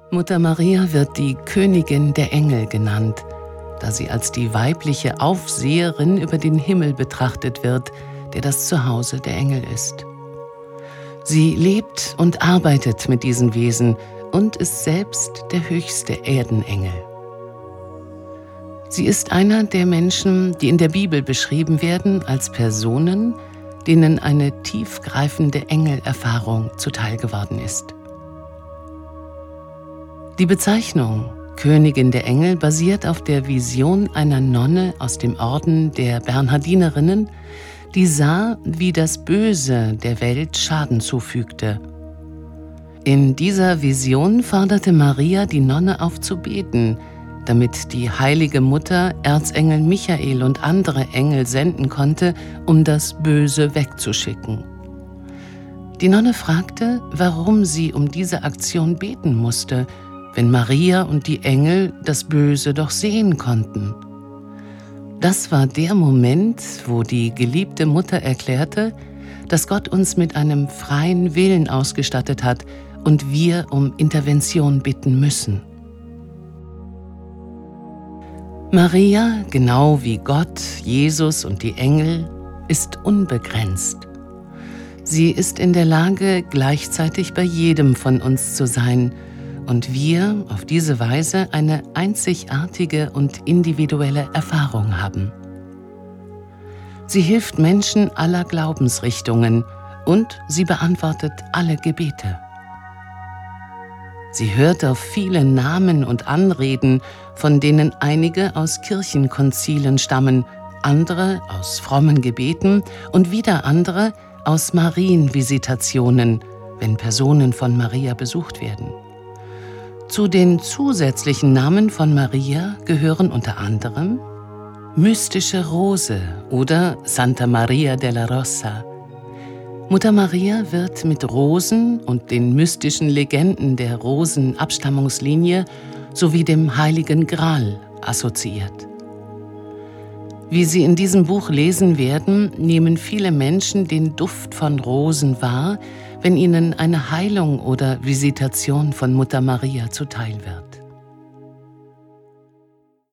Mutter Maria wird die Königin der Engel genannt, da sie als die weibliche Aufseherin über den Himmel betrachtet wird, der das Zuhause der Engel ist. Sie lebt und arbeitet mit diesen Wesen und ist selbst der höchste Erdenengel. Sie ist einer der Menschen, die in der Bibel beschrieben werden als Personen, denen eine tiefgreifende Engelerfahrung zuteil geworden ist. Die Bezeichnung Königin der Engel basiert auf der Vision einer Nonne aus dem Orden der Bernhardinerinnen, die sah, wie das Böse der Welt Schaden zufügte. In dieser Vision forderte Maria die Nonne auf zu beten, damit die heilige Mutter Erzengel Michael und andere Engel senden konnte, um das Böse wegzuschicken. Die Nonne fragte, warum sie um diese Aktion beten musste, wenn Maria und die Engel das Böse doch sehen konnten. Das war der Moment, wo die geliebte Mutter erklärte, dass Gott uns mit einem freien Willen ausgestattet hat und wir um Intervention bitten müssen. Maria, genau wie Gott, Jesus und die Engel, ist unbegrenzt. Sie ist in der Lage, gleichzeitig bei jedem von uns zu sein und wir auf diese Weise eine einzigartige und individuelle Erfahrung haben. Sie hilft Menschen aller Glaubensrichtungen und sie beantwortet alle Gebete. Sie hört auf viele Namen und Anreden, von denen einige aus Kirchenkonzilen stammen, andere aus frommen Gebeten und wieder andere aus Marienvisitationen, wenn Personen von Maria besucht werden. Zu den zusätzlichen Namen von Maria gehören unter anderem Mystische Rose oder Santa Maria della Rosa. Mutter Maria wird mit Rosen und den mystischen Legenden der Rosenabstammungslinie sowie dem Heiligen Gral assoziiert. Wie Sie in diesem Buch lesen werden, nehmen viele Menschen den Duft von Rosen wahr, wenn ihnen eine Heilung oder Visitation von Mutter Maria zuteil wird.